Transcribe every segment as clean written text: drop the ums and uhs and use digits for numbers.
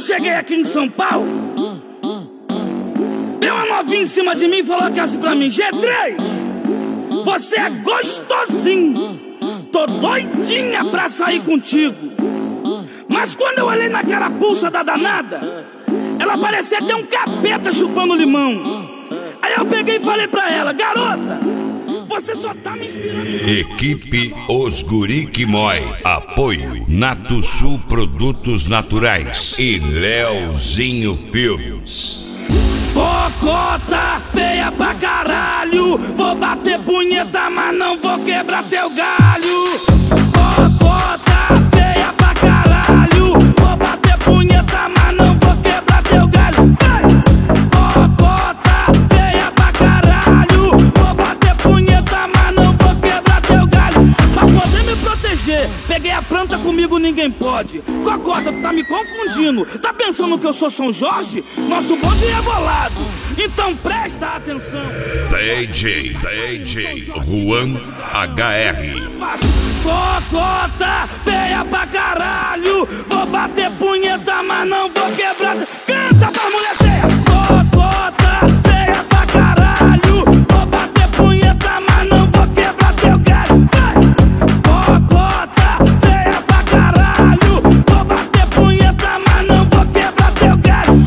cheguei aqui em São Paulo, veio uma novinha em cima de mim e falou que assim pra mim: G3, você é gostosinho, tô doidinha pra sair contigo. Mas quando eu olhei naquela pulsa da danada, ela parecia ter um capeta chupando limão. Aí eu peguei e falei pra ela: garota, você só tá me inspirando. Equipe Os Guri que Mói. Apoio Nato Sul Produtos Naturais e Leozinho Filmes. Cocota feia pra caralho, vou bater punheta, mas não vou quebrar teu galho. Cocota feia pra caralho, vou bater punheta, mas não vou quebrar teu galho. Cocota feia pra caralho, vou bater punheta, mas não vou quebrar teu galho. Pra poder me proteger, peguei a planta, comigo ninguém pode. Cocota, tu tá me confundindo, tá pensando que eu sou São Jorge? Nosso bonde é bolado, então presta atenção. DJ Juan HR. Cocota feia pra caralho, vou bater punheta, mas não vou quebrar. Canta pra mulher feia. Cocota feia pra caralho, vou bater punheta, mas não vou quebrar teu galho. Cocota feia pra caralho, vou bater punheta, mas não vou quebrar teu galho.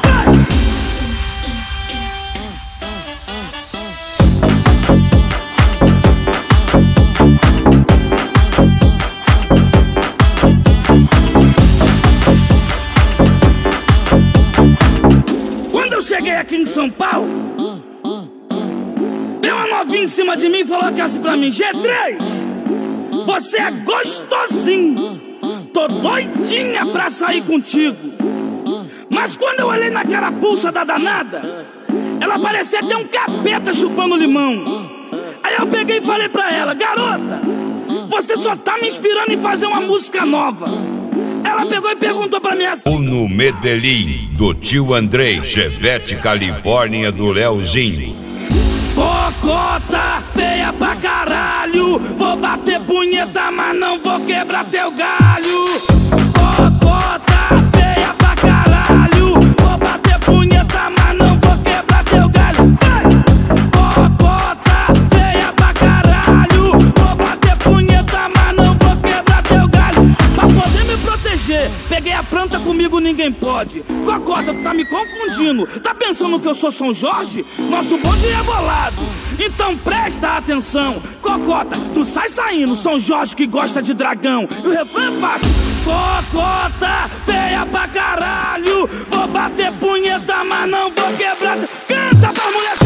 Cheguei aqui em São Paulo, veio uma novinha em cima de mim e falou que assim pra mim: G3, você é gostosinho, tô doidinha pra sair contigo. Mas quando eu olhei naquela pulsa da danada, ela parecia ter um capeta chupando limão. Aí eu peguei e falei pra ela: garota, você só tá me inspirando em fazer uma música nova. Ela pegou e perguntou pra mim assim: Uno Medellín, do tio Andrei. Chevette Califórnia, do Leozinho. Cocota feia pra caralho, vou bater punheta, mas não vou quebrar teu galho. Cocota feia pra caralho, vou bater punheta, mas não vou quebrar teu galho. Cocota feia pra caralho, vou bater punheta, mas não vou quebrar teu galho. Pra poder me proteger, peguei a planta, comigo ninguém pode. Cocota, tu tá me confundindo, tá pensando que eu sou São Jorge? Nosso bonde é bolado, então presta atenção. Cocota, tu sai saindo, São Jorge que gosta de dragão. E o refrão é fácil: cocota feia pra caralho, vou bater punheta, mas não vou quebrar. Canta pra mulher.